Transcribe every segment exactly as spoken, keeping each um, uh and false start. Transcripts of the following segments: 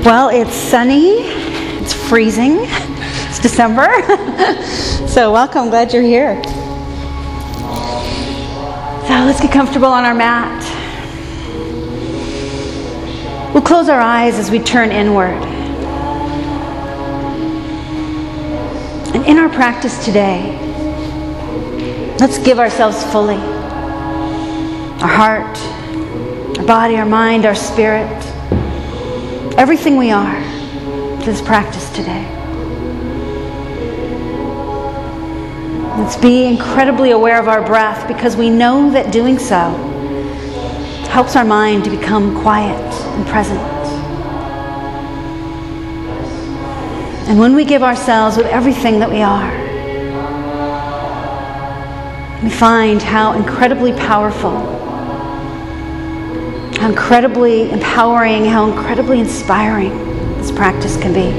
Well, it's sunny, it's freezing, it's December, so welcome, glad you're here. So let's get comfortable on our mat. We'll close our eyes as we turn inward. And in our practice today, let's give ourselves fully. Our heart, our body, our mind, our spirit, everything we are to this practice today. Let's be incredibly aware of our breath, because we know that doing so helps our mind to become quiet and present. And when we give ourselves with everything that we are, we find how incredibly powerful, how incredibly empowering, how incredibly inspiring this practice can be.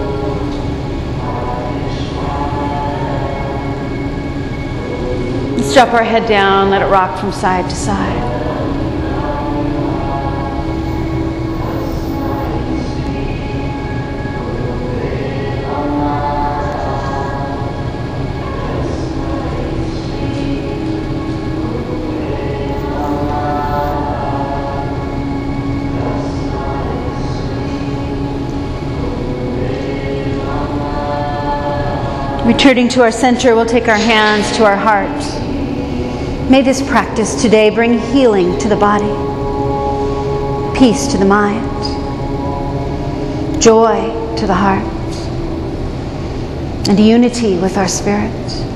Let's drop our head down, let it rock from side to side. Returning to our center, we'll take our hands to our heart. May this practice today bring healing to the body, peace to the mind, joy to the heart, and unity with our spirit.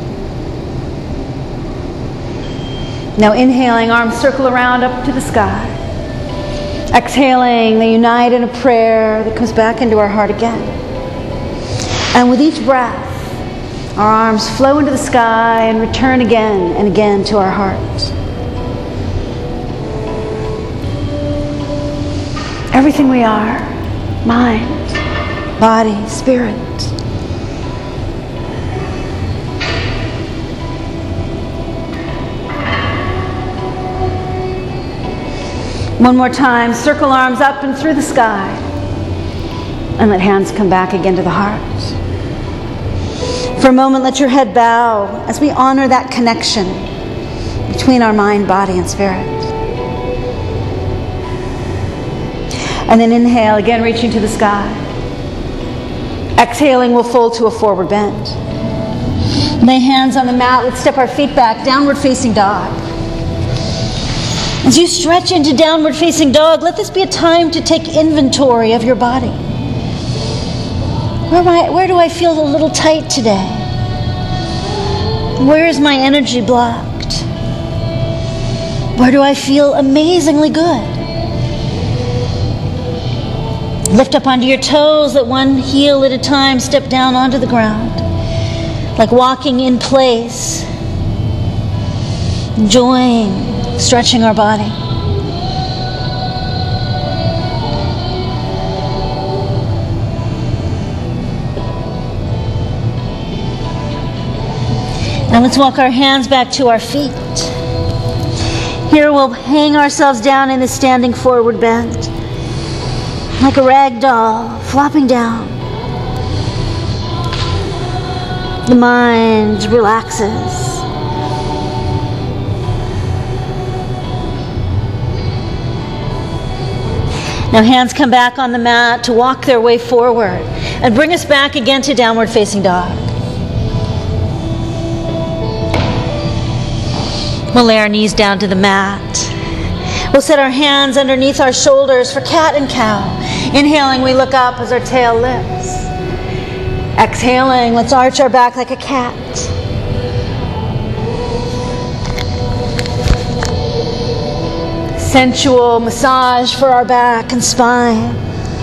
Now inhaling, arms circle around up to the sky. Exhaling, they unite in a prayer that comes back into our heart again. And with each breath, our arms flow into the sky and return again and again to our heart. Everything we are, mind, body, spirit. One more time, circle arms up and through the sky. And let hands come back again to the heart. For a moment, let your head bow as we honor that connection between our mind, body, and spirit. And then inhale, again reaching to the sky. Exhaling, we'll fold to a forward bend. Lay hands on the mat. Let's step our feet back, downward facing dog. As you stretch into downward facing dog, let this be a time to take inventory of your body. Where, am I, where do I feel a little tight today? Where is my energy blocked? Where do I feel amazingly good? Lift up onto your toes, let one heel at a time step down onto the ground, like walking in place, enjoying stretching our body. Now let's walk our hands back to our feet. Here we'll hang ourselves down in a standing forward bend, like a rag doll flopping down. The mind relaxes. Now hands come back on the mat to walk their way forward and bring us back again to downward facing dog. We'll lay our knees down to the mat. We'll set our hands underneath our shoulders for cat and cow. Inhaling, we look up as our tail lifts. Exhaling, let's arch our back like a cat. Sensual massage for our back and spine.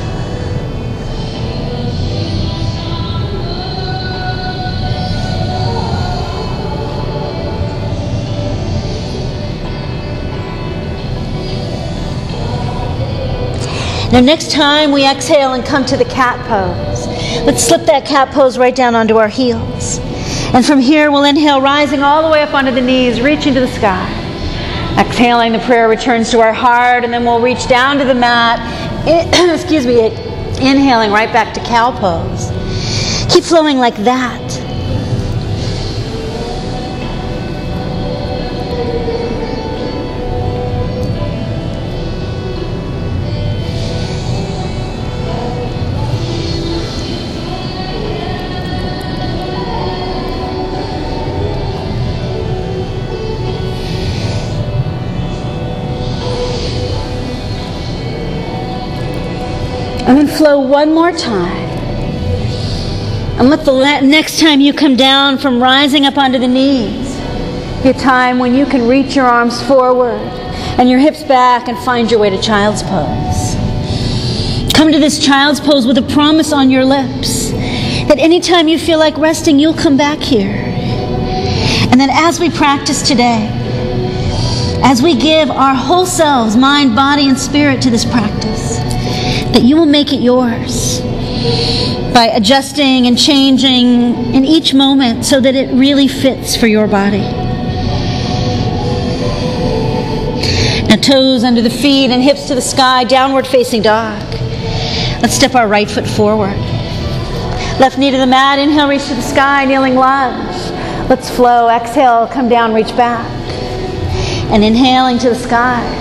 Now next time we exhale and come to the cat pose. Let's slip that cat pose right down onto our heels. And from here we'll inhale, rising all the way up onto the knees, reaching to the sky. Exhaling, the prayer returns to our heart, and then we'll reach down to the mat. It, excuse me, Inhaling right back to cow pose. Keep flowing like that. And then flow one more time. And let the next time you come down from rising up onto the knees be a time when you can reach your arms forward and your hips back and find your way to child's pose. Come to this child's pose with a promise on your lips that anytime you feel like resting, you'll come back here. And then as we practice today, as we give our whole selves, mind, body, and spirit to this practice, that you will make it yours by adjusting and changing in each moment so that it really fits for your body. Now toes under the feet and hips to the sky, downward facing dog. Let's step our right foot forward. Left knee to the mat, inhale, reach to the sky, kneeling lunge. Let's flow, exhale, come down, reach back. And inhaling to the sky.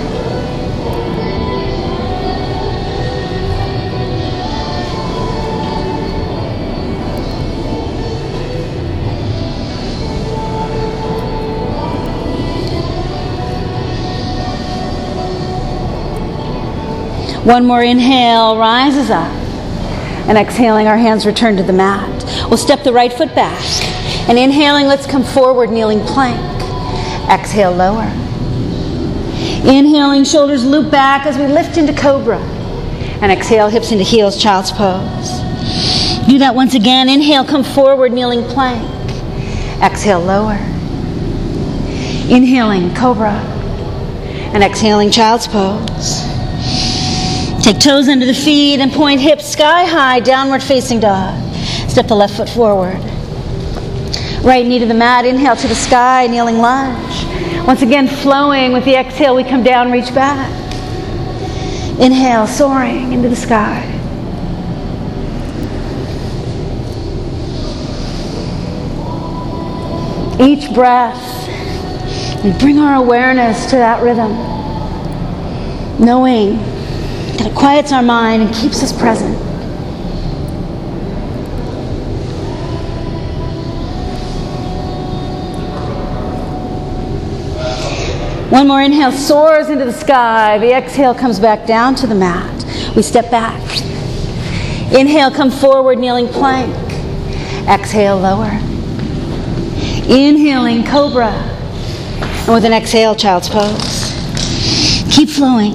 One more inhale, rises up. And exhaling, our hands return to the mat. We'll step the right foot back. And inhaling, let's come forward, kneeling plank. Exhale, lower. Inhaling, shoulders loop back as we lift into cobra. And exhale, hips into heels, child's pose. Do that once again. Inhale, come forward, kneeling plank. Exhale, lower. Inhaling, cobra. And exhaling, child's pose. Take toes under the feet and point hips sky high, downward facing dog. Step the left foot forward. Right knee to the mat, inhale to the sky, kneeling lunge. Once again, flowing with the exhale, we come down, reach back. Inhale, soaring into the sky. Each breath, we bring our awareness to that rhythm, knowing that it quiets our mind and keeps us present. One more inhale, soars into the sky. The exhale comes back down to the mat. We step back. Inhale, come forward, kneeling plank. Exhale, lower. Inhaling, cobra. And with an exhale, child's pose. Keep flowing.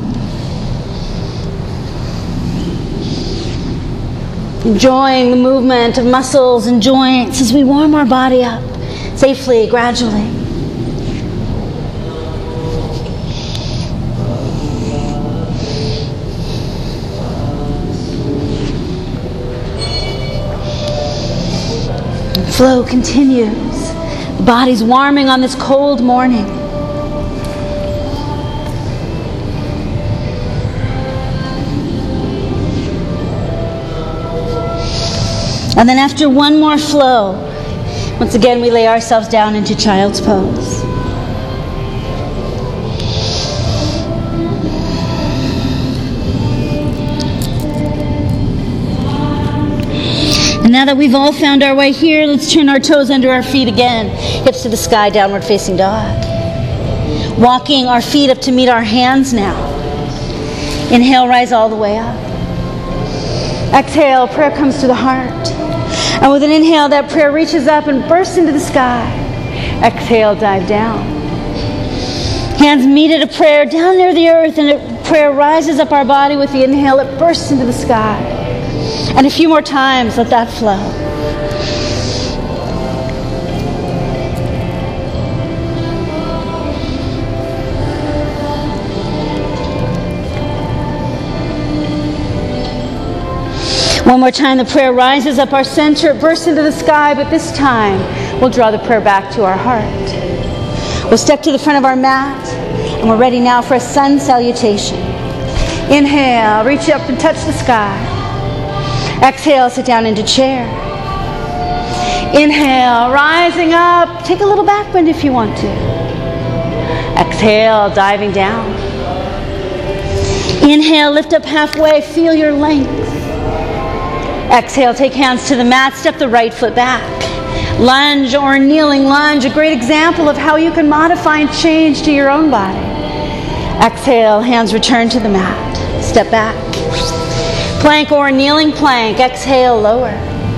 Enjoying the movement of muscles and joints as we warm our body up safely, gradually. Flow continues. The body's warming on this cold morning. And then after one more flow, once again we lay ourselves down into child's pose. And now that we've all found our way here, let's turn our toes under our feet again. Hips to the sky, downward facing dog. Walking our feet up to meet our hands now. Inhale, rise all the way up. Exhale, prayer comes to the heart. And with an inhale, that prayer reaches up and bursts into the sky. Exhale, dive down. Hands meet at a prayer down near the earth, and a prayer rises up our body with the inhale. It bursts into the sky. And a few more times, let that flow. One more time, the prayer rises up our center, it bursts into the sky, but this time we'll draw the prayer back to our heart. We'll step to the front of our mat, and we're ready now for a sun salutation. Inhale, reach up and touch the sky. Exhale, sit down into chair. Inhale, rising up. Take a little back bend if you want to. Exhale, diving down. Inhale, lift up halfway. Feel your length. Exhale, take hands to the mat. Step the right foot back. Lunge or kneeling lunge, a great example of how you can modify and change to your own body. Exhale, hands return to the mat. Step back. Plank or kneeling plank. Exhale, lower.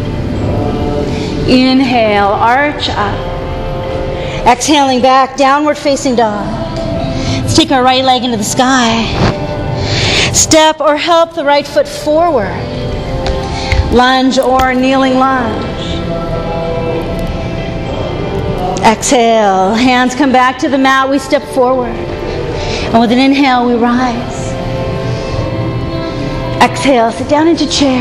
Inhale, arch up. Exhaling back, downward facing dog. Let's take our right leg into the sky. Step or help the right foot forward. Lunge or kneeling lunge. Exhale, hands come back to the mat, we step forward. And with an inhale, we rise. Exhale, sit down into chair.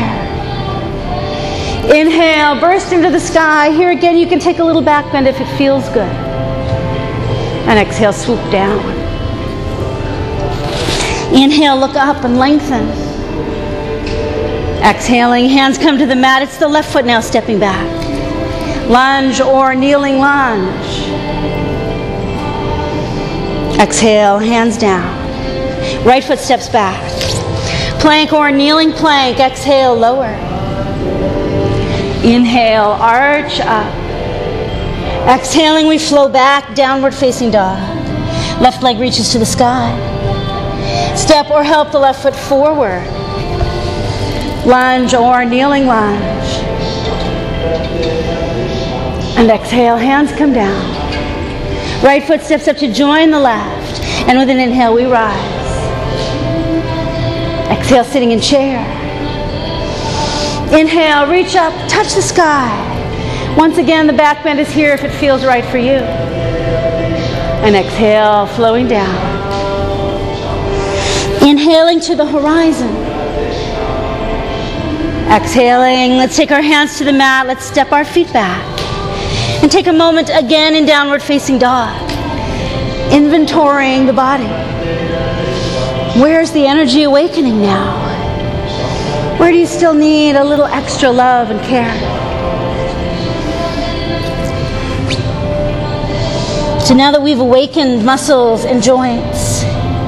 Inhale, burst into the sky. Here again, you can take a little back bend if it feels good. And exhale, swoop down. Inhale, look up and lengthen. Exhaling, hands come to the mat. It's the left foot now stepping back. Lunge or kneeling lunge. Exhale, hands down. Right foot steps back. Plank or kneeling plank. Exhale, lower. Inhale, arch up. Exhaling, we flow back, downward facing dog. Left leg reaches to the sky. Step or help the left foot forward. Lunge or kneeling lunge. And exhale, hands come down. Right foot steps up to join the left. And with an inhale, we rise. Exhale, sitting in chair. Inhale, reach up, touch the sky. Once again, the back bend is here if it feels right for you. And exhale, flowing down. Inhaling to the horizon. Exhaling, let's take our hands to the mat. Let's step our feet back. And take a moment again in downward facing dog. Inventorying the body. Where's the energy awakening now? Where do you still need a little extra love and care? So now that we've awakened muscles and joints,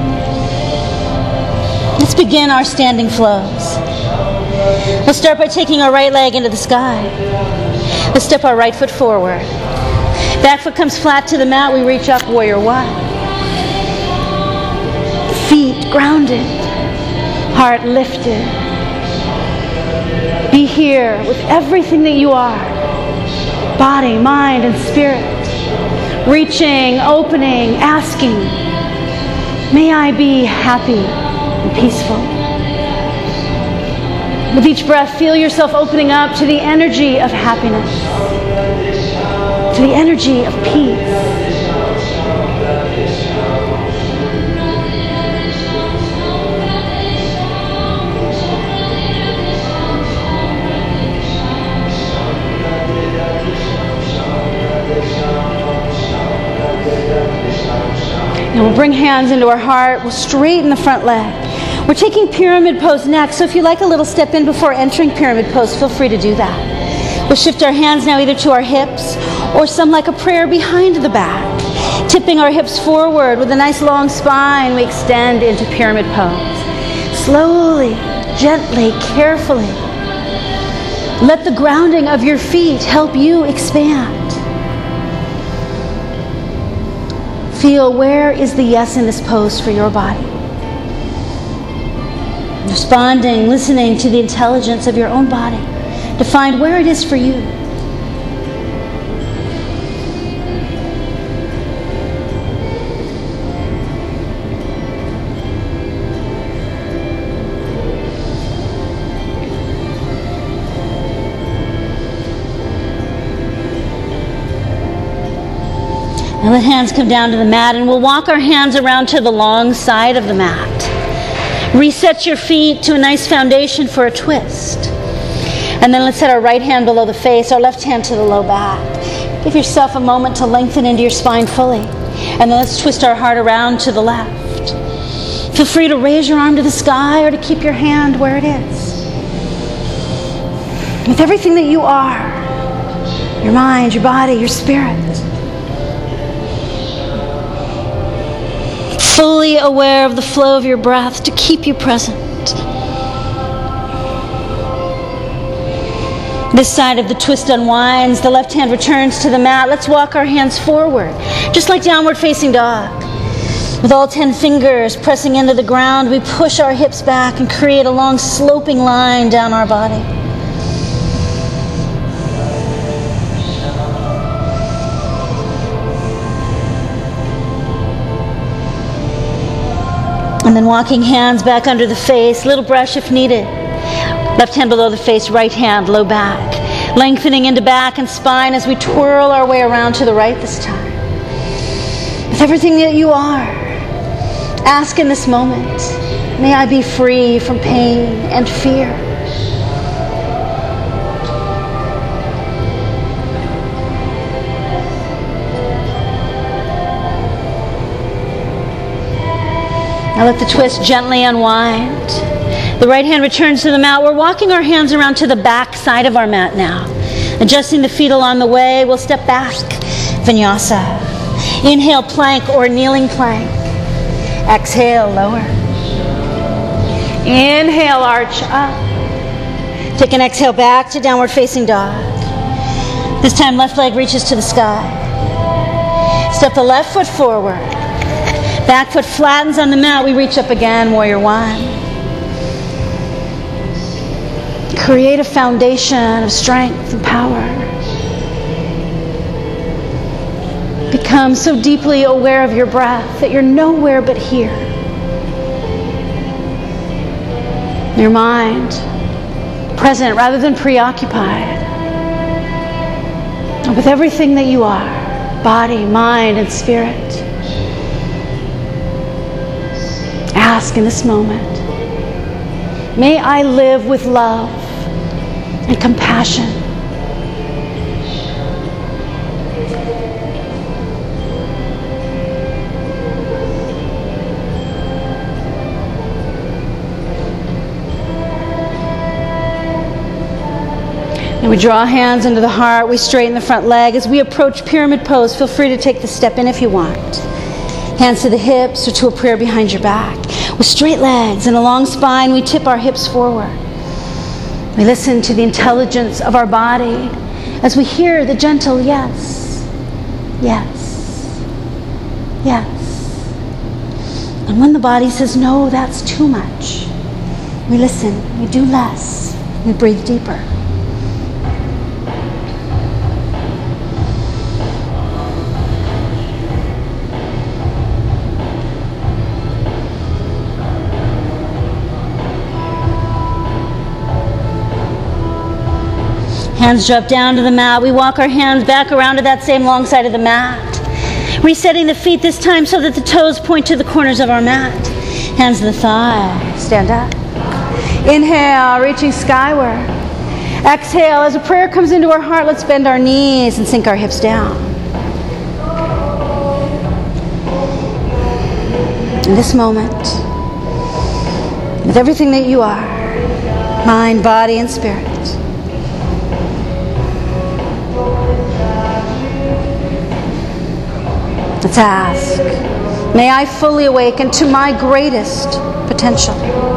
let's begin our standing flows. Let's start by taking our right leg into the sky. Let's step our right foot forward. Back foot comes flat to the mat. We reach up, warrior one. Feet grounded. Heart lifted. Be here with everything that you are. Body, mind, and spirit. Reaching, opening, asking. May I be happy and peaceful. With each breath, feel yourself opening up to the energy of happiness, to the energy of peace. Now we'll bring hands into our heart. We'll straighten the front leg. We're taking pyramid pose next, so if you like a little step in before entering pyramid pose, feel free to do that. We'll shift our hands now either to our hips or some like a prayer behind the back. Tipping our hips forward with a nice long spine, we extend into pyramid pose. Slowly, gently, carefully. Let the grounding of your feet help you expand. Feel where is the yes in this pose for your body. Responding, listening to the intelligence of your own body to find where it is for you. Now let hands come down to the mat, and we'll walk our hands around to the long side of the mat. Reset your feet to a nice foundation for a twist. And then let's set our right hand below the face, our left hand to the low back. Give yourself a moment to lengthen into your spine fully. And then let's twist our heart around to the left. Feel free to raise your arm to the sky or to keep your hand where it is. with everything that you are, your mind, your body, your spirit. Fully aware of the flow of your breath to keep you present. This side of the twist unwinds, the left hand returns to the mat. Let's walk our hands forward, just like downward facing dog. With all ten fingers pressing into the ground, we push our hips back and create a long sloping line down our body. And then walking hands back under the face, little brush if needed. Left hand below the face, right hand low back. Lengthening into back and spine as we twirl our way around to the right this time. With everything that you are, ask in this moment, may I be free from pain and fear. Now let the twist gently unwind. The right hand returns to the mat. We're walking our hands around to the back side of our mat now. Adjusting the feet along the way, we'll step back. Vinyasa. Inhale, plank or kneeling plank. Exhale, lower. Inhale, arch up. Take an exhale back to downward facing dog. This time left leg reaches to the sky. Step the left foot forward. Back foot flattens on the mat. We reach up again, warrior one. Create a foundation of strength and power. Become so deeply aware of your breath that you're nowhere but here. Your mind, present rather than preoccupied. And with everything that you are, body, mind, and spirit. Ask in this moment, may I live with love and compassion. And we draw hands into the heart. We straighten the front leg. As we approach pyramid pose, feel free to take the step in if you want. Hands to the hips or to a prayer behind your back. With straight legs and a long spine, we tip our hips forward. We listen to the intelligence of our body as we hear the gentle yes, yes, yes. And when the body says, no, that's too much, we listen, we do less, we breathe deeper. Hands drop down to the mat. We walk our hands back around to that same long side of the mat. Resetting the feet this time so that the toes point to the corners of our mat. Hands to the thighs. Stand up. Inhale, reaching skyward. Exhale, as a prayer comes into our heart, let's bend our knees and sink our hips down. In this moment, with everything that you are, mind, body, and spirit, let's ask, may I fully awaken to my greatest potential.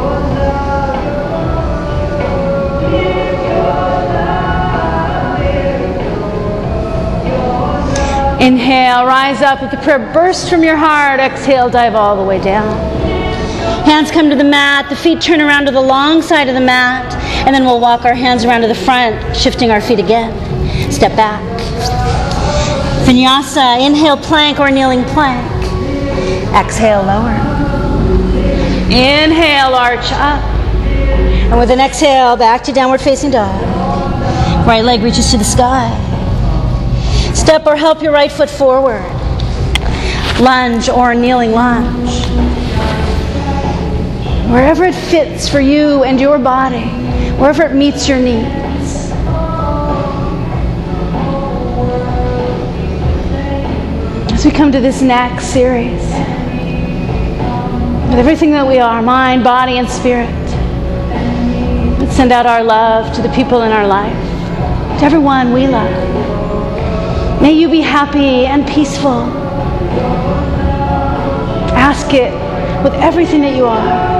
Inhale, rise up with the prayer burst from your heart. Exhale, dive all the way down. Hands come to the mat, the feet turn around to the long side of the mat, and then we'll walk our hands around to the front, shifting our feet again. Step back. Vinyasa, inhale, plank or kneeling plank. Exhale, lower. Inhale, arch up. And with an exhale, back to downward facing dog. Right leg reaches to the sky. Step or help your right foot forward. Lunge or kneeling lunge. Wherever it fits for you and your body, wherever it meets your needs. As we come to this next series, with everything that we are, mind, body, and spirit, let's send out our love to the people in our life. to everyone we love. May you be happy and peaceful. Ask it with everything that you are.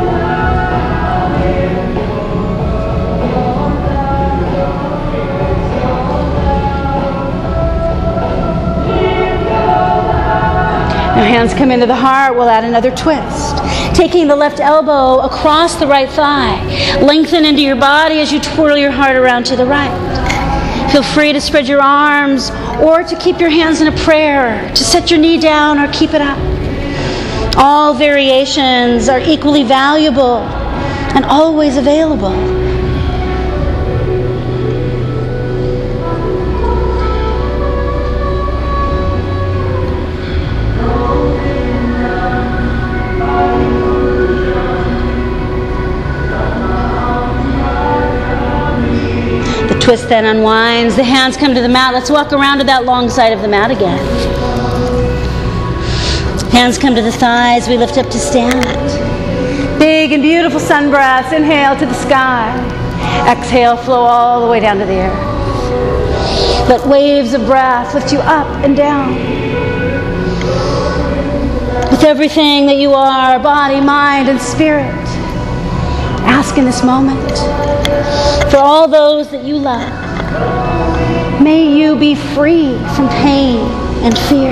Now hands come into the heart, we'll add another twist. Taking the left elbow across the right thigh. Lengthen into your body as you twirl your heart around to the right. Feel free to spread your arms or to keep your hands in a prayer, to set your knee down or keep it up. All variations are equally valuable and always available. Twist then unwinds. The hands come to the mat. Let's walk around to that long side of the mat again. Hands come to the thighs. We lift up to stand. Big and beautiful sun breaths. Inhale to the sky. Exhale, flow all the way down to the earth. Let waves of breath lift you up and down. With everything that you are, body, mind, and spirit, ask in this moment for all those that you love. May you be free from pain and fear.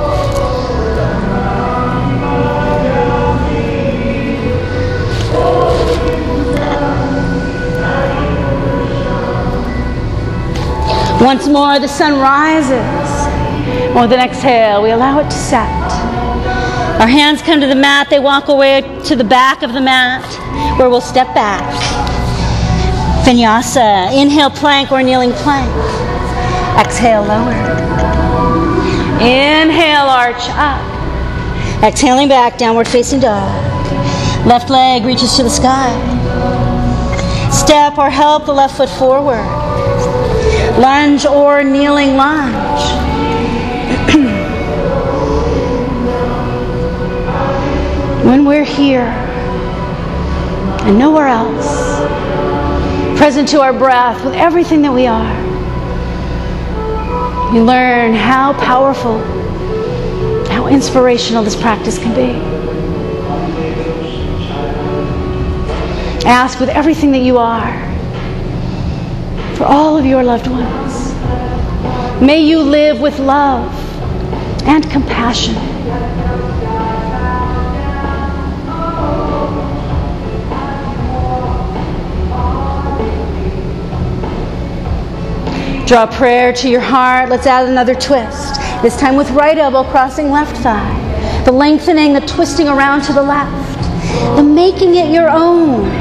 Once more, the sun rises. With an exhale, we allow it to set. Our hands come to the mat. They walk away to the back of the mat, where we'll step back. Vinyasa. Inhale, plank or kneeling plank. Exhale, lower. Inhale, arch up. Exhaling back, downward facing dog. Left leg reaches to the sky. Step or help the left foot forward. Lunge or kneeling lunge. When we're here and nowhere else, present to our breath with everything that we are, we learn how powerful, how inspirational this practice can be. Ask with everything that you are for all of your loved ones. May you live with love and compassion. Draw prayer to your heart. Let's add another twist. This time with right elbow crossing left thigh. The lengthening, the twisting around to the left. The making it your own.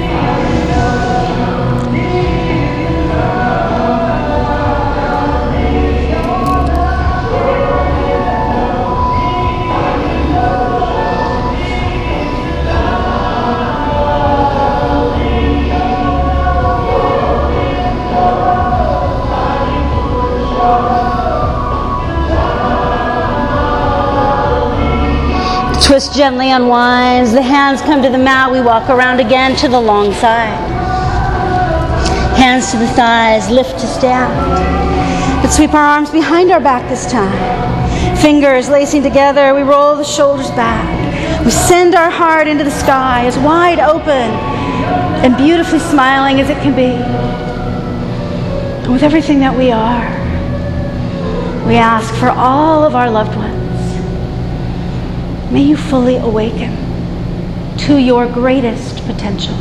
Twist gently unwinds. The hands come to the mat. We walk around again to the long side. Hands to the thighs. Lift to stand. Let's sweep our arms behind our back this time. Fingers lacing together. We roll the shoulders back. We send our heart into the sky as wide open and beautifully smiling as it can be. And with everything that we are, we ask for all of our loved ones. May you fully awaken to your greatest potential.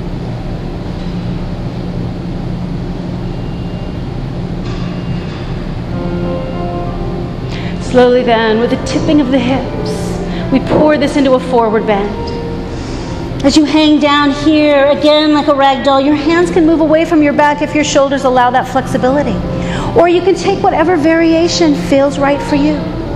Slowly then, with the tipping of the hips, we pour this into a forward bend. As you hang down here, again like a rag doll, your hands can move away from your back if your shoulders allow that flexibility. Or you can take whatever variation feels right for you.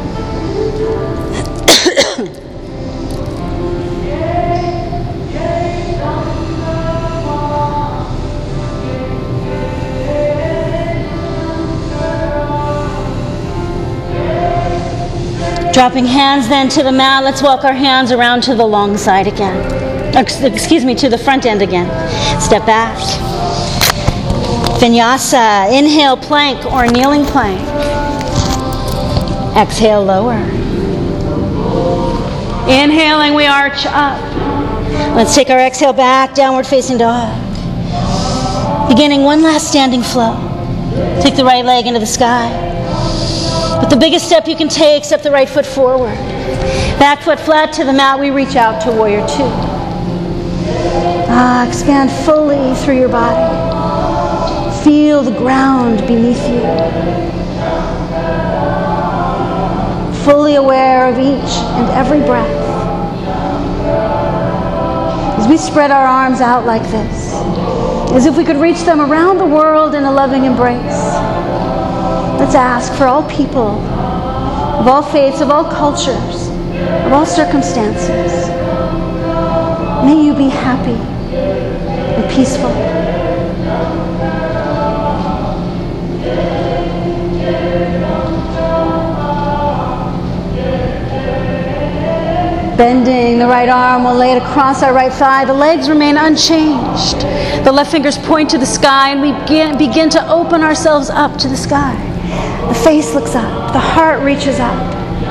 Dropping hands then to the mat, let's walk our hands around to the long side again. Excuse me, to the front end again. Step back. Vinyasa. Inhale, plank or kneeling plank. Exhale, lower. Inhaling, we arch up. Let's take our exhale back, downward facing dog. Beginning one last standing flow. Take the right leg into the sky. With the biggest step you can take, step the right foot forward. Back foot flat to the mat, we reach out to warrior two. Ah, expand fully through your body. Feel the ground beneath you. Fully aware of each and every breath. As we spread our arms out like this, as if we could reach them around the world in a loving embrace, let's ask for all people, of all faiths, of all cultures, of all circumstances, may you be happy and peaceful. Bending the right arm, we'll lay it across our right thigh. The legs remain unchanged. The left fingers point to the sky, and we begin, begin to open ourselves up to the sky. The face looks up. The heart reaches up.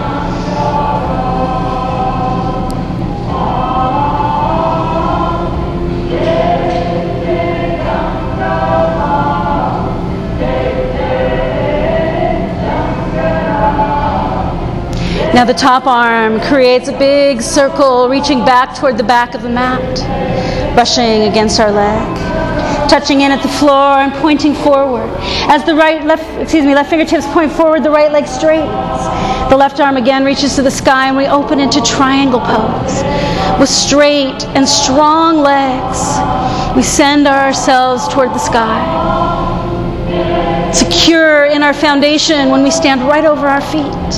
Now the top arm creates a big circle reaching back toward the back of the mat, brushing against our leg, touching in at the floor and pointing forward. As the right left excuse me left fingertips point forward, the right leg straightens. The left arm again reaches to the sky, and we open into triangle pose. With straight and strong legs, we send ourselves toward the sky. Secure in our foundation when we stand right over our feet.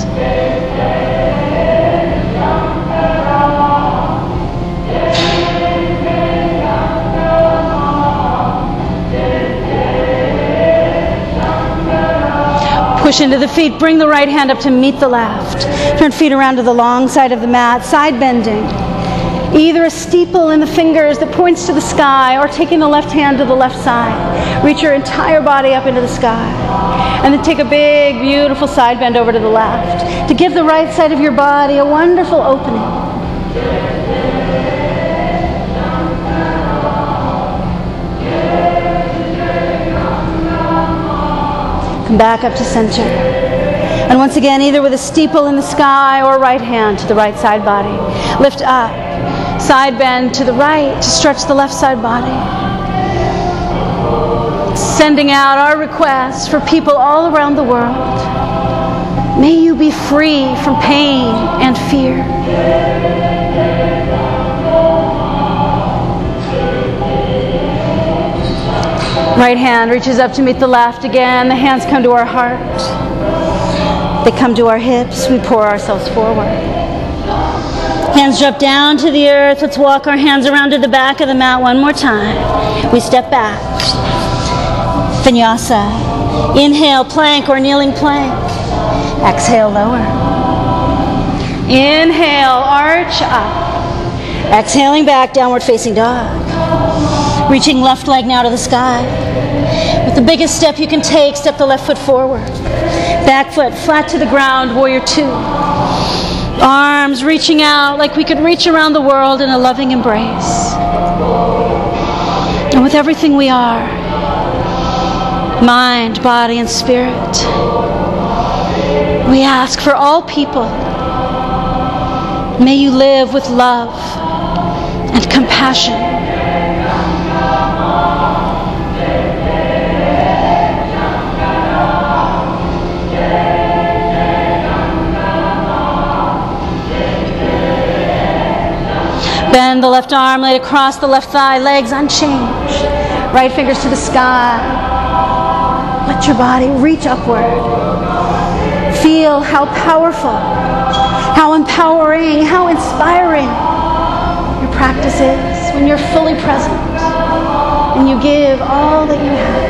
Push into the feet, bring the right hand up to meet the left. Turn feet around to the long side of the mat, side bending. Either a steeple in the fingers that points to the sky, or taking the left hand to the left side. Reach your entire body up into the sky. And then take a big, beautiful side bend over to the left to give the right side of your body a wonderful opening. Come back up to center. And once again, either with a steeple in the sky or right hand to the right side body. Lift up. Side bend to the right to stretch the left side body. Sending out our request for people all around the world. May you be free from pain and fear. Right hand reaches up to meet the left again. The hands come to our heart. They come to our hips. We pour ourselves forward. Hands drop down to the earth. Let's walk our hands around to the back of the mat one more time. We step back. Vinyasa. Inhale, plank or kneeling plank. Exhale, lower. Inhale, arch up. Exhaling back, downward facing dog. Reaching left leg now to the sky. With the biggest step you can take, step the left foot forward. Back foot flat to the ground, warrior two. Arms reaching out like we could reach around the world in a loving embrace. And with everything we are, mind, body, and spirit, we ask for all people, may you live with love and compassion. Bend the left arm, lay it across the left thigh, legs unchanged. Right fingers to the sky. Let your body reach upward. Feel how powerful, how empowering, how inspiring your practice is when you're fully present and you give all that you have.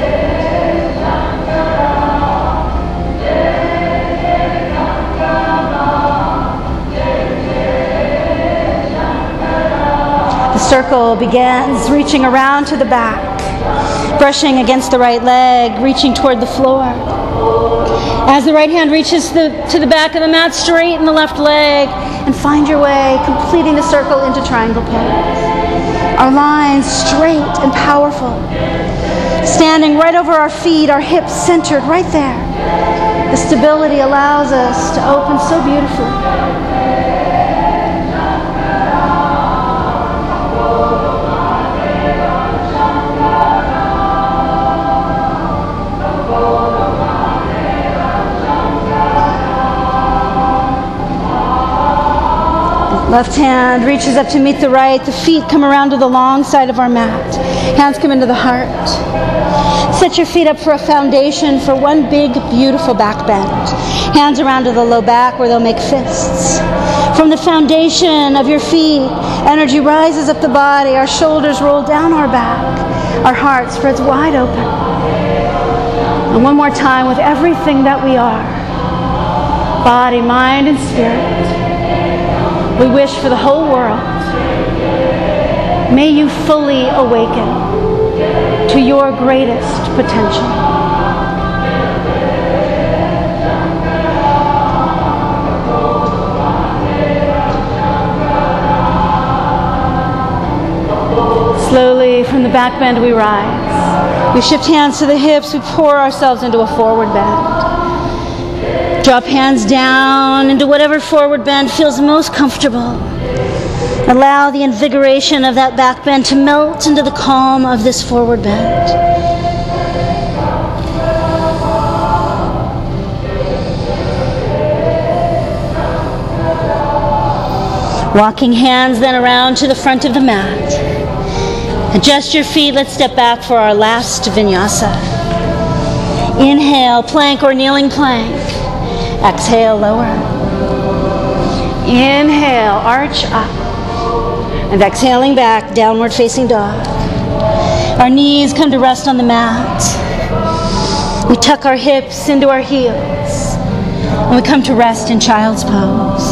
The circle begins reaching around to the back. brushing against the right leg, reaching toward the floor. As the right hand reaches the, to the back of the mat, straighten the left leg and find your way, completing the circle into triangle pose. Our lines straight and powerful. Standing right over our feet, our hips centered right there. The stability allows us to open so beautifully. Left hand reaches up to meet the right. The feet come around to the long side of our mat. Hands come into the heart. Set your feet up for a foundation for one big, beautiful back bend. Hands around to the low back where they'll make fists. From the foundation of your feet, energy rises up the body. Our shoulders roll down our back. Our heart spreads wide open. And one more time with everything that we are. Body, mind, and spirit. We wish for the whole world. May you fully awaken to your greatest potential. Slowly from the back bend we rise. We shift hands to the hips. We pour ourselves into a forward bend. Drop hands down into whatever forward bend feels most comfortable. Allow the invigoration of that back bend to melt into the calm of this forward bend. Walking hands then around to the front of the mat. Adjust your feet. Let's step back for our last vinyasa. Inhale, plank or kneeling plank. Exhale, lower. Inhale, arch up. And exhaling back, downward facing dog. Our knees come to rest on the mat. We tuck our hips into our heels. And we come to rest in child's pose.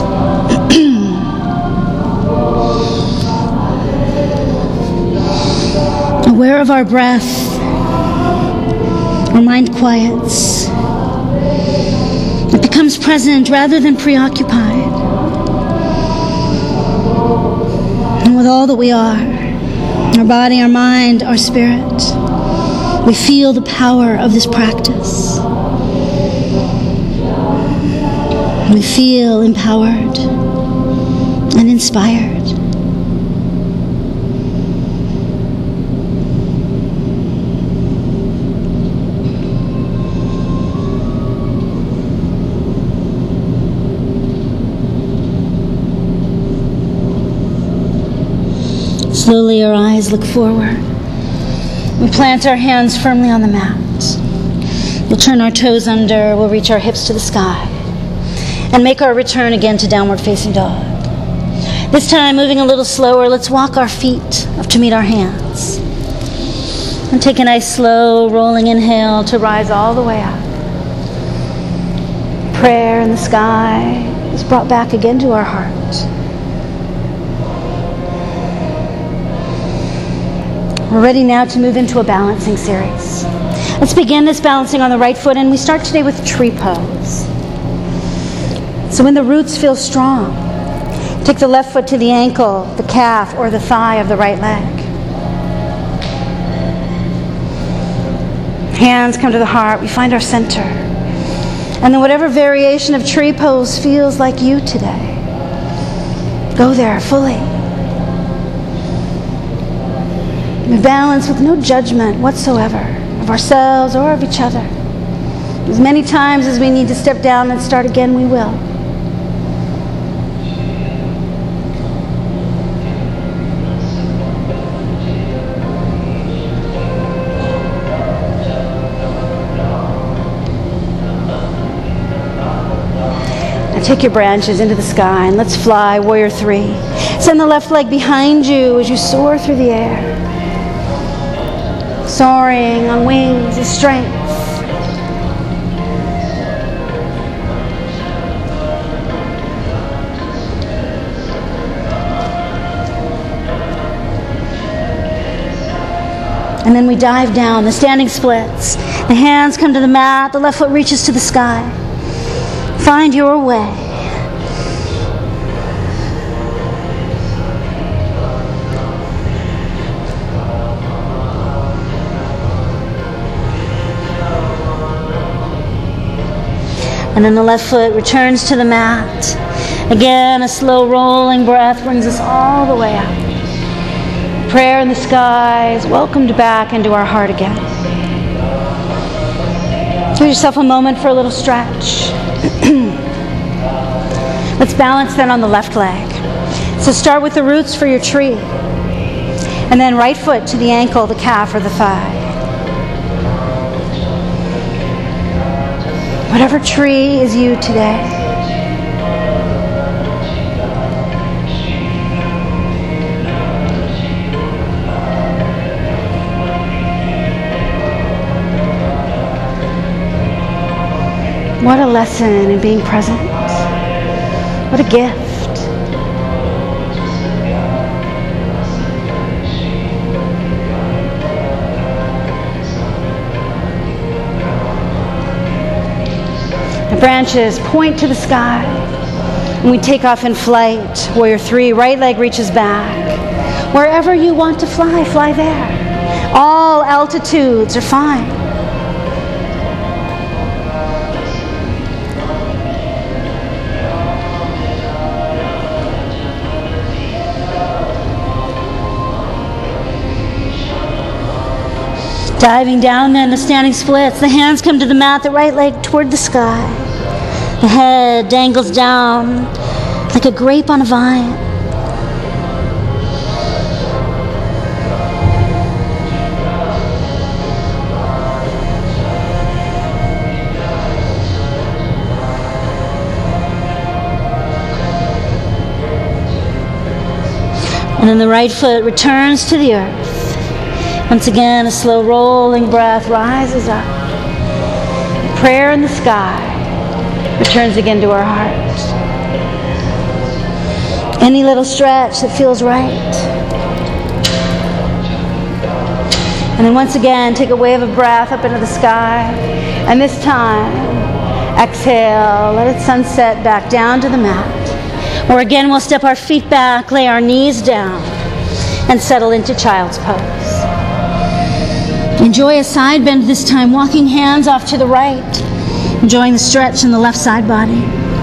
Aware of our breath, our mind quiets. It becomes present rather than preoccupied. And with all that we are, our body, our mind, our spirit, we feel the power of this practice. We feel empowered and inspired. Slowly our eyes look forward. We plant our hands firmly on the mat. We'll turn our toes under. We'll reach our hips to the sky. And make our return again to downward facing dog. This time, moving a little slower, let's walk our feet up to meet our hands. And take a nice slow rolling inhale to rise all the way up. Prayer in the sky is brought back again to our heart. We're ready now to move into a balancing series. Let's begin this balancing on the right foot, and we start today with tree pose. So when the roots feel strong, take the left foot to the ankle, the calf, or the thigh of the right leg. Hands come to the heart. We find our center. And then whatever variation of tree pose feels like you today, go there fully. We balance with no judgment whatsoever of ourselves or of each other. As many times as we need to step down and start again, we will. Now take your branches into the sky and let's fly, warrior three. Send the left leg behind you as you soar through the air. Soaring on wings of strength. And then we dive down. The standing splits. The hands come to the mat. The left foot reaches to the sky. Find your way. And then the left foot returns to the mat. Again, a slow rolling breath brings us all the way out. Prayer in the skies, welcomed back into our heart again. Give yourself a moment for a little stretch. Let's balance then on the left leg. So start with the roots for your tree. And then right foot to the ankle, the calf, or the thigh. Whatever tree is you today. What a lesson in being present. What a gift. The branches point to the sky, and we take off in flight. Warrior three, right leg reaches back. Wherever you want to fly, fly there. All altitudes are fine. Diving down then, the standing splits. The hands come to the mat, the right leg toward the sky. The head dangles down like a grape on a vine. And then the right foot returns to the earth. Once again, a slow rolling breath rises up. Prayer in the sky returns again to our heart. Any little stretch that feels right. And then once again, take a wave of breath up into the sky. And this time, exhale, let it sunset back down to the mat. Or again, we'll step our feet back, lay our knees down, and settle into child's pose. Enjoy a side bend this time, walking hands off to the right, enjoying the stretch in the left side body.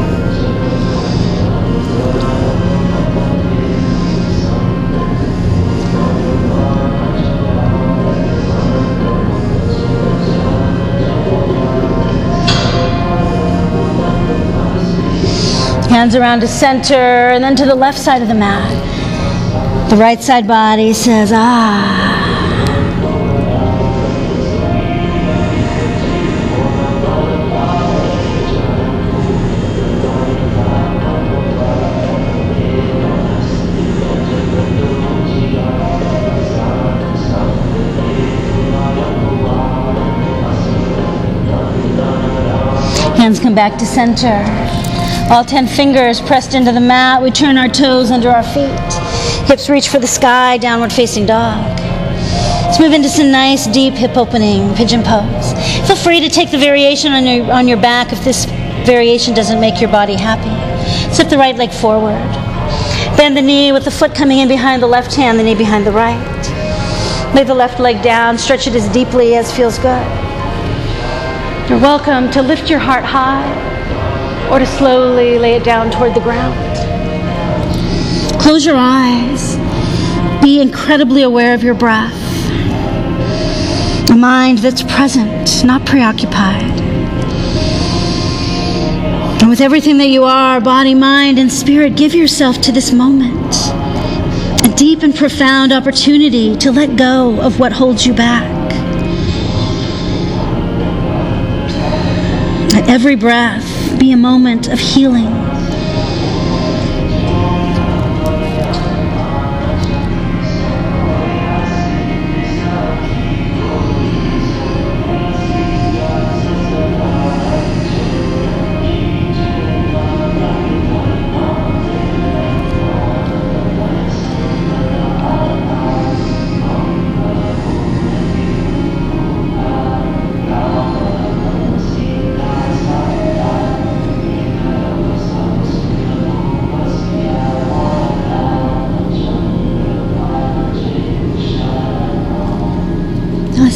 Hands around to center and then to the left side of the mat. The right side body says, ah. Hands come back to center. All ten fingers pressed into the mat. We turn our toes under our feet. Hips reach for the sky, downward facing dog. Let's move into some nice deep hip opening, pigeon pose. Feel free to take the variation on your, on your back if this variation doesn't make your body happy. Step the right leg forward. Bend the knee with the foot coming in behind the left hand, the knee behind the right. Lay the left leg down, stretch it as deeply as feels good. You're welcome to lift your heart high or to slowly lay it down toward the ground. Close your eyes. Be incredibly aware of your breath. A mind that's present, not preoccupied. And with everything that you are, body, mind, and spirit, give yourself to this moment. A deep and profound opportunity to let go of what holds you back. Let every breath be a moment of healing.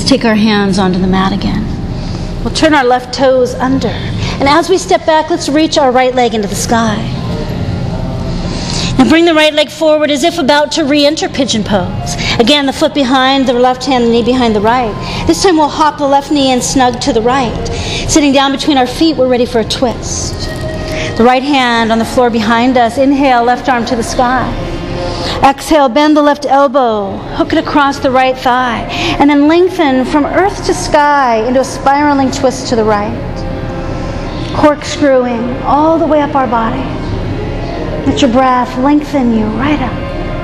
take our hands onto the mat again. We'll turn our left toes under. And as we step back, let's reach our right leg into the sky. Now bring the right leg forward as if about to re-enter pigeon pose. Again, the foot behind the left hand, the knee behind the right. This time we'll hop the left knee in snug to the right. Sitting down between our feet, we're ready for a twist. The right hand on the floor behind us. Inhale, left arm to the sky. Exhale, bend the left elbow, hook it across the right thigh, and then lengthen from earth to sky into a spiraling twist to the right. Corkscrewing all the way up our body. Let your breath lengthen you right up.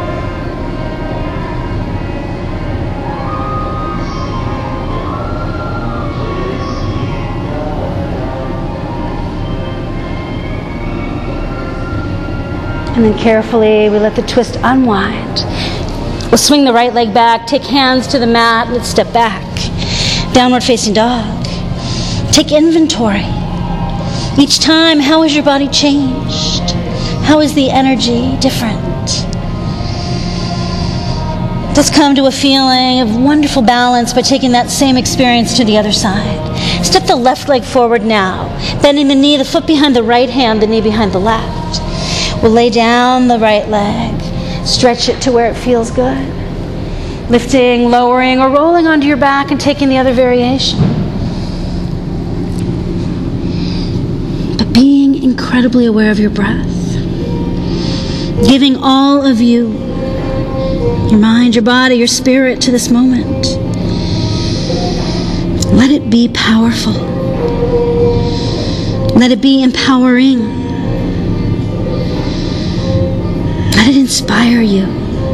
And then carefully, we let the twist unwind. We'll swing the right leg back, take hands to the mat, let's step back. Downward facing dog. Take inventory. Each time, how has your body changed? How is the energy different? Just come to a feeling of wonderful balance by taking that same experience to the other side. Step the left leg forward now, bending the knee, the foot behind the right hand, the knee behind the left. We'll lay down the right leg, stretch it to where it feels good. Lifting, lowering, or rolling onto your back and taking the other variation. But being incredibly aware of your breath. Giving all of you, your mind, your body, your spirit to this moment. Let it be powerful. Let it be empowering. Let it inspire you.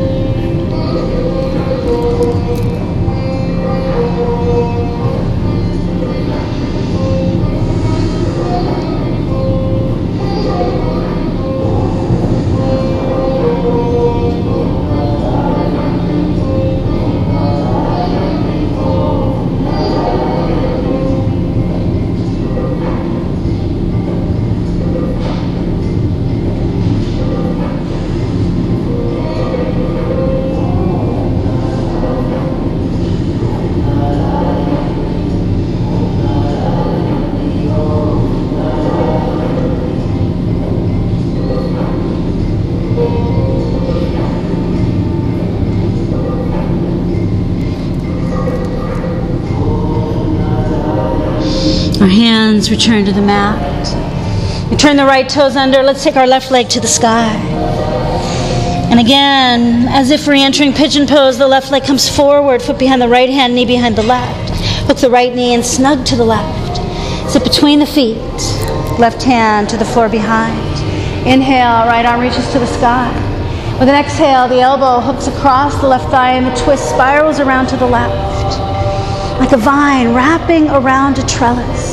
Our hands return to the mat. We turn the right toes under. Let's take our left leg to the sky. And again, as if re-entering pigeon pose, the left leg comes forward, foot behind the right hand, knee behind the left. Hook the right knee in snug to the left. Sit between the feet. Left hand to the floor behind. Inhale, right arm reaches to the sky. With an exhale, the elbow hooks across the left thigh and the twist spirals around to the left. Like a vine wrapping around a trellis.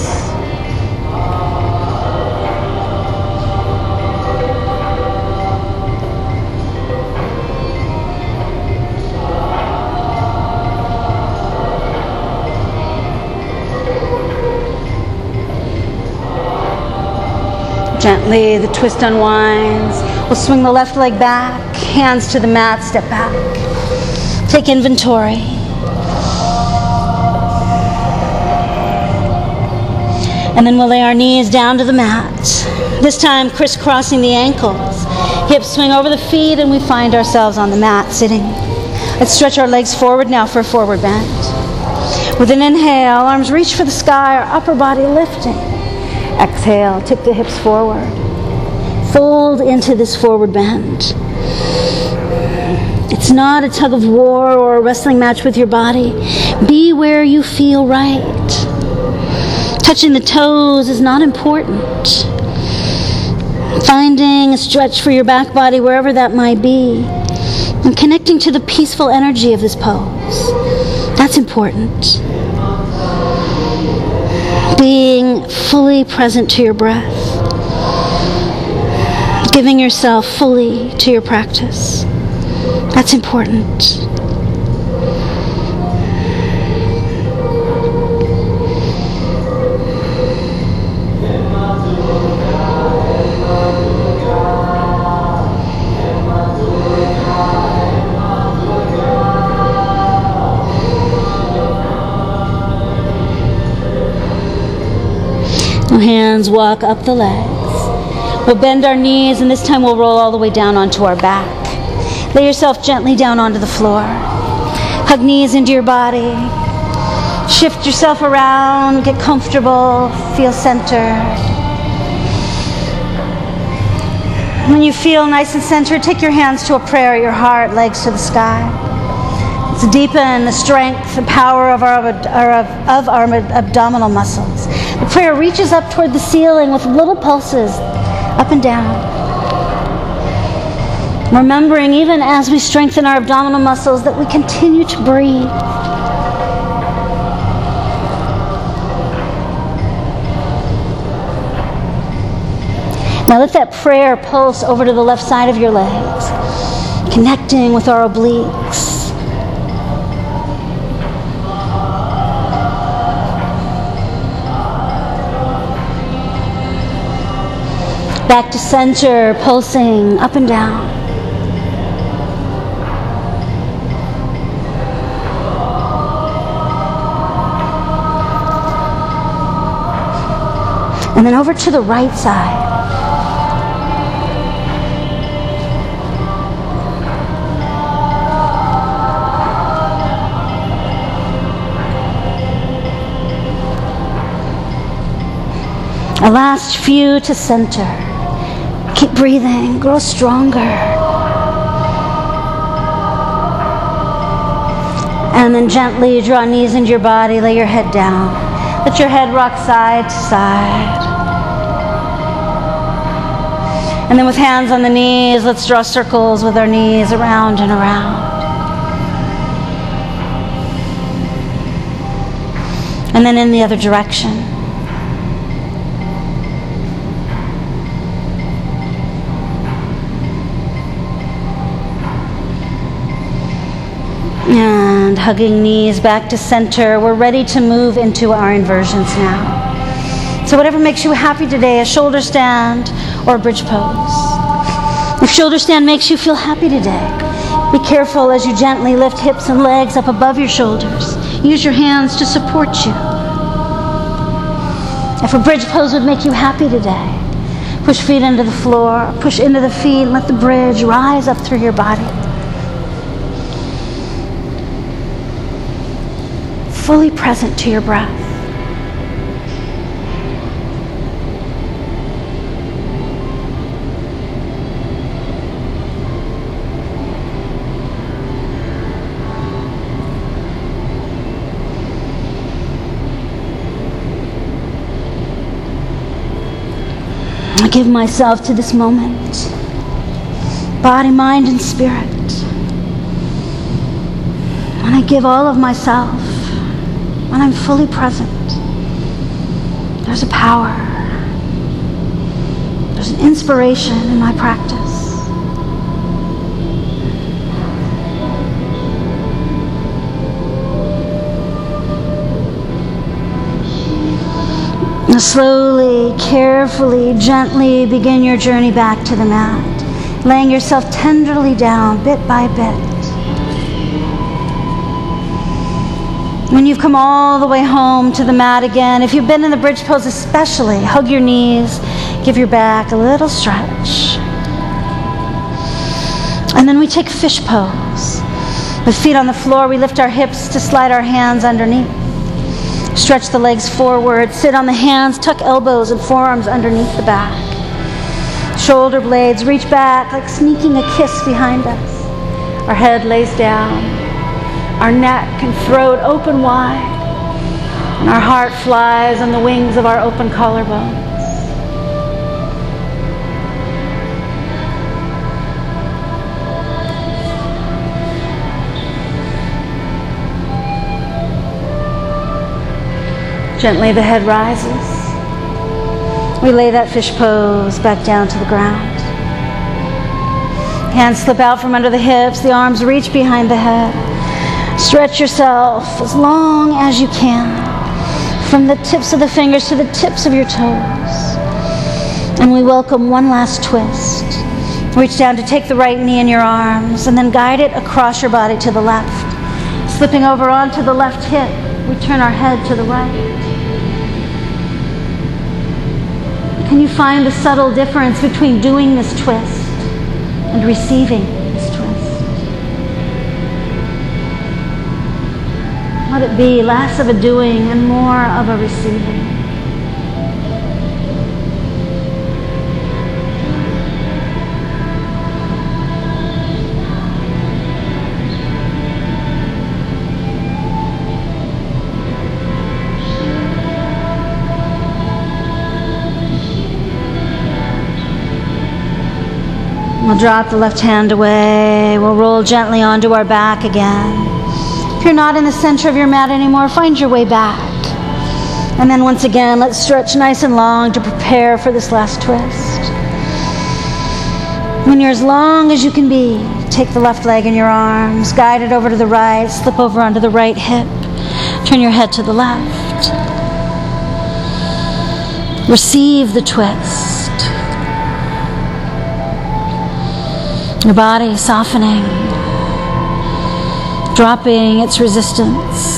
Gently, the twist unwinds. We'll swing the left leg back, hands to the mat, step back. Take inventory. And then we'll lay our knees down to the mat. This time crisscrossing the ankles. Hips swing over the feet and we find ourselves on the mat sitting. Let's stretch our legs forward now for a forward bend. With an inhale, arms reach for the sky, our upper body lifting. Exhale, tip the hips forward. Fold into this forward bend. It's not a tug of war or a wrestling match with your body. Be where you feel right. Touching the toes is not important. Finding a stretch for your back body wherever that might be. And connecting to the peaceful energy of this pose. That's important. Being fully present to your breath. Giving yourself fully to your practice. That's important. hands walk up the legs. We'll bend our knees, and this time we'll roll all the way down onto our back. Lay yourself gently down onto the floor. Hug knees into your body. Shift yourself around, get comfortable, feel centered. When you feel nice and centered, take your hands to a prayer at your heart, legs to the sky. Let's deepen the strength and power of our, of our abdominal muscles. The prayer reaches up toward the ceiling with little pulses up and down. Remembering, even as we strengthen our abdominal muscles, that we continue to breathe. Now let that prayer pulse over to the left side of your legs, connecting with our obliques. Back to center, pulsing up and down. And then over to the right side. A last few to center. Keep breathing, grow stronger. And then gently draw knees into your body, lay your head down. Let your head rock side to side. And then with hands on the knees, let's draw circles with our knees around and around. And then in the other direction. And hugging knees back to center. We're ready to move into our inversions now. So whatever makes you happy today, a shoulder stand or a bridge pose. If shoulder stand makes you feel happy today, be careful as you gently lift hips and legs up above your shoulders. Use your hands to support you. If a bridge pose would make you happy today, push feet into the floor, push into the feet, and let the bridge rise up through your body. Fully present to your breath. I give myself to this moment, body, mind, and spirit. When I give all of myself, when I'm fully present, there's a power, there's an inspiration in my practice. Now slowly, carefully, gently begin your journey back to the mat, laying yourself tenderly down bit by bit. When you've come all the way home to the mat again, if you've been in the bridge pose especially, hug your knees, give your back a little stretch. And then we take fish pose. With feet on the floor, we lift our hips to slide our hands underneath. Stretch the legs forward, sit on the hands, tuck elbows and forearms underneath the back. Shoulder blades reach back like sneaking a kiss behind us. Our head lays down. Our neck and throat open wide, and our heart flies on the wings of our open collarbones. Gently the head rises. We lay that fish pose back down to the ground. Hands slip out from under the hips, the arms reach behind the head. Stretch yourself as long as you can, from the tips of the fingers to the tips of your toes. And we welcome one last twist. Reach down to take the right knee in your arms, and then guide it across your body to the left. Slipping over onto the left hip, we turn our head to the right. Can you find the subtle difference between doing this twist and receiving this twist? Let it be less of a doing and more of a receiving. We'll drop the left hand away. We'll roll gently onto our back again. If you're not in the center of your mat anymore, find your way back. And then once again, let's stretch nice and long to prepare for this last twist. When you're as long as you can be, take the left leg in your arms, guide it over to the right, slip over onto the right hip, turn your head to the left. Receive the twist. Your body softening, dropping its resistance.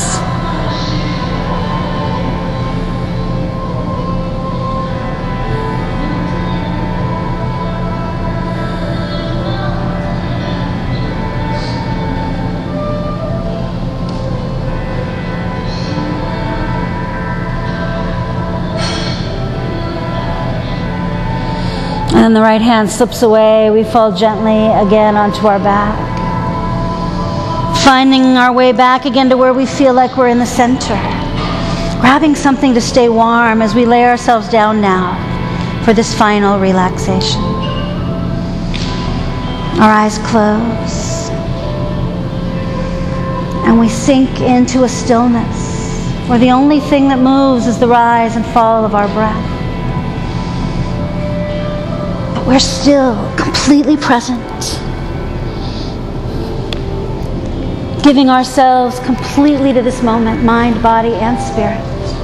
And then the right hand slips away. We fall gently again onto our back. Finding our way back again to where we feel like we're in the center. Grabbing something to stay warm as we lay ourselves down now for this final relaxation. Our eyes close. And we sink into a stillness where the only thing that moves is the rise and fall of our breath. We're still completely present, giving ourselves completely to this moment, mind, body, and spirit.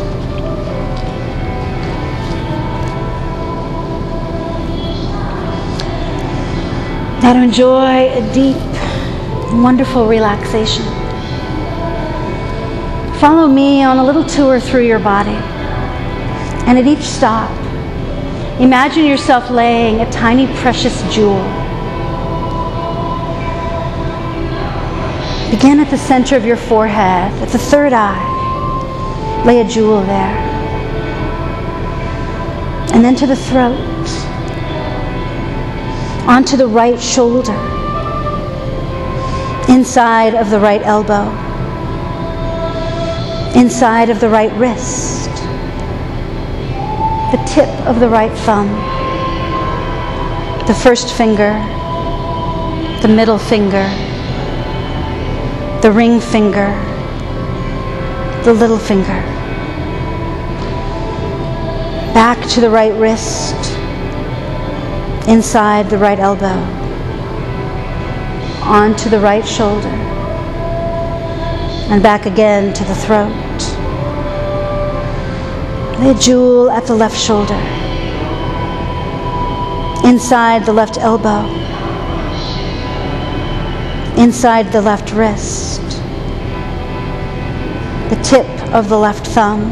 Now to enjoy a deep and wonderful relaxation. Follow me on a little tour through your body, and at each stop, imagine yourself laying a tiny precious jewel. Begin at the center of your forehead, at the third eye. Lay a jewel there. And then to the throat, onto the right shoulder, inside of the right elbow, inside of the right wrist, the tip of the right thumb, the first finger, the middle finger, the ring finger, the little finger. Back to the right wrist, inside the right elbow, onto the right shoulder, and back again to the throat. Lay a jewel at the left shoulder, inside the left elbow, inside the left wrist, the tip of the left thumb,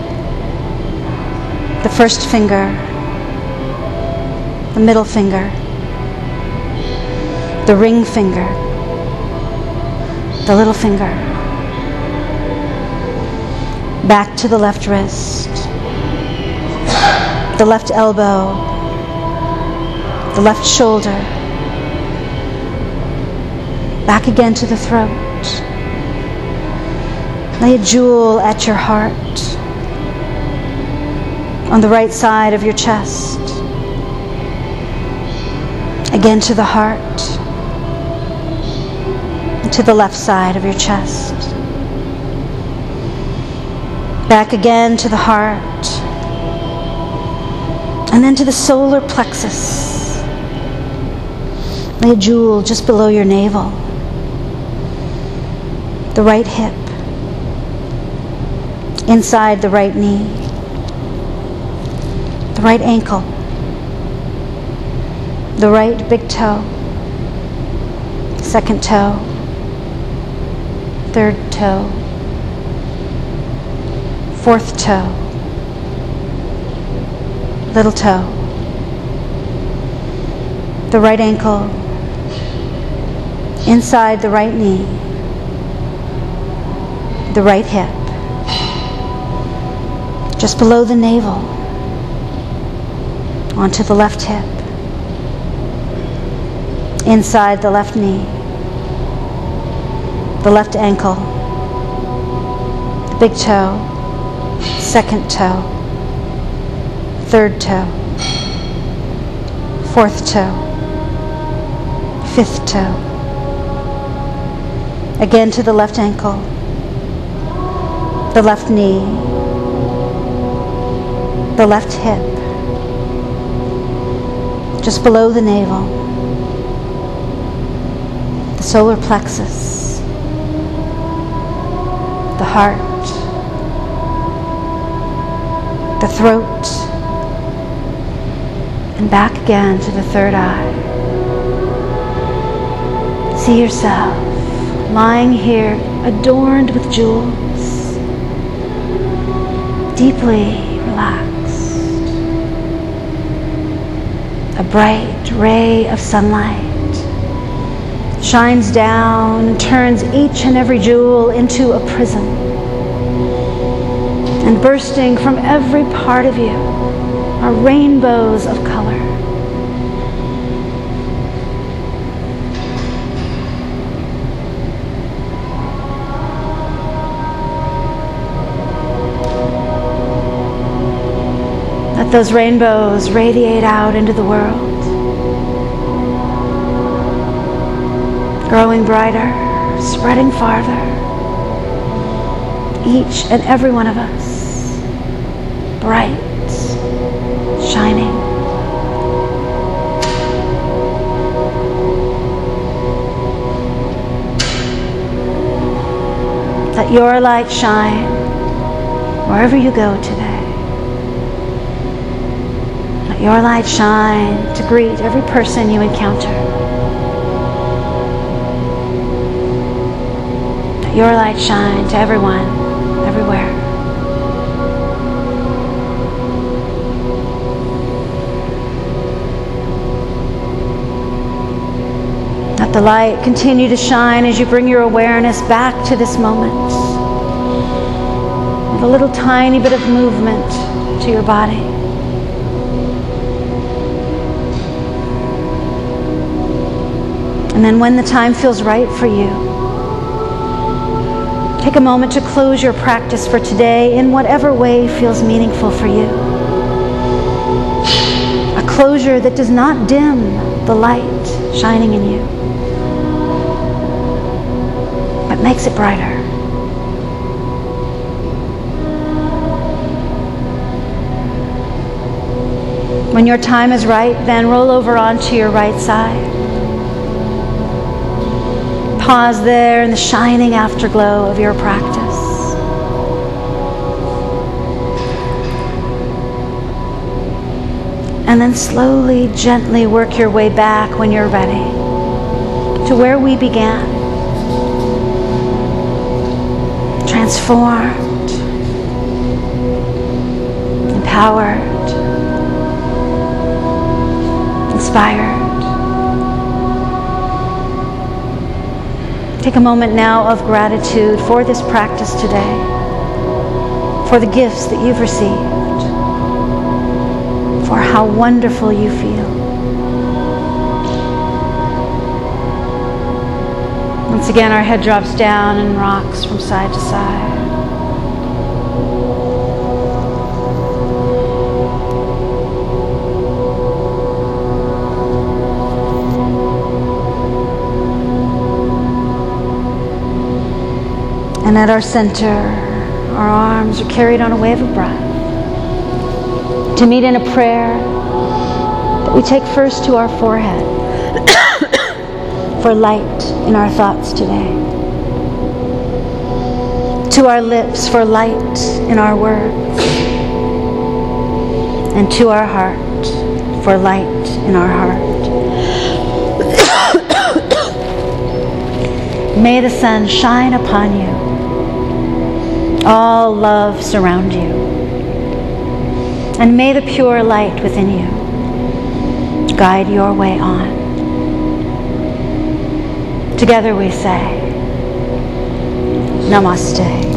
the first finger, the middle finger, the ring finger, the little finger. Back to the left wrist, the left elbow, the left shoulder, back again to the throat. Lay a jewel at your heart, on the right side of your chest, again to the heart, and to the left side of your chest, back again to the heart, and then to the solar plexus. Lay a jewel just below your navel, the right hip, inside the right knee, the right ankle, the right big toe, second toe, third toe, fourth toe, little toe, the right ankle, inside the right knee, the right hip, just below the navel, onto the left hip, inside the left knee, the left ankle, the big toe, second toe, third toe, fourth toe, fifth toe. Again to the left ankle, the left knee, the left hip, just below the navel, the solar plexus, the heart, the throat, and back again to the third eye. See yourself lying here adorned with jewels, deeply relaxed. A bright ray of sunlight shines down and turns each and every jewel into a prism. And bursting from every part of you are rainbows of color. Let those rainbows radiate out into the world, growing brighter, spreading farther. Each and every one of us, bright, shining. Let your light shine wherever you go today. Let your light shine to greet every person you encounter. Let your light shine to everyone, everywhere. Let the light continue to shine as you bring your awareness back to this moment, with a little tiny bit of movement to your body. And then when the time feels right for you, take a moment to close your practice for today in whatever way feels meaningful for you. A closure that does not dim the light shining in you, but makes it brighter. When your time is right, then roll over onto your right side. Pause there in the shining afterglow of your practice. And then slowly, gently work your way back when you're ready to where we began. Transformed, empowered, inspired. Take a moment now of gratitude for this practice today, for the gifts that you've received, for how wonderful you feel. Once again, our head drops down and rocks from side to side. And at our center, our arms are carried on a wave of breath to meet in a prayer that we take first to our forehead for light in our thoughts today, to our lips for light in our words, and to our heart for light in our heart. May the sun shine upon you. All love surround you. And may the pure light within you guide your way on. Together we say, Namaste.